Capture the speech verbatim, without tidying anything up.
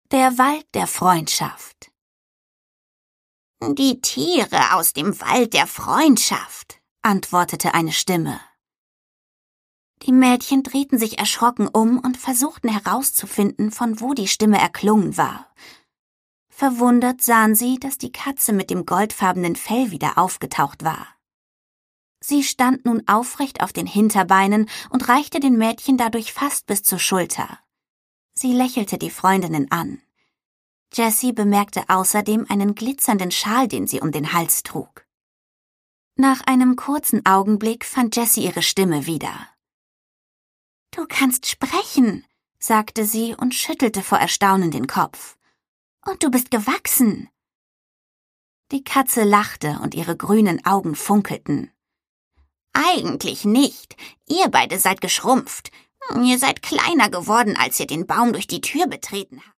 Der Wald der Freundschaft. »Die Tiere aus dem Wald der Freundschaft«, antwortete eine Stimme. Die Mädchen drehten sich erschrocken um und versuchten herauszufinden, von wo die Stimme erklungen war. Verwundert sahen sie, dass die Katze mit dem goldfarbenen Fell wieder aufgetaucht war. Sie stand nun aufrecht auf den Hinterbeinen und reichte den Mädchen dadurch fast bis zur Schulter. Sie lächelte die Freundinnen an. Jessie bemerkte außerdem einen glitzernden Schal, den sie um den Hals trug. Nach einem kurzen Augenblick fand Jessie ihre Stimme wieder. »Du kannst sprechen«, sagte sie und schüttelte vor Erstaunen den Kopf. »Und du bist gewachsen.« Die Katze lachte und ihre grünen Augen funkelten. »Eigentlich nicht. Ihr beide seid geschrumpft. Ihr seid kleiner geworden, als ihr den Baum durch die Tür betreten habt.«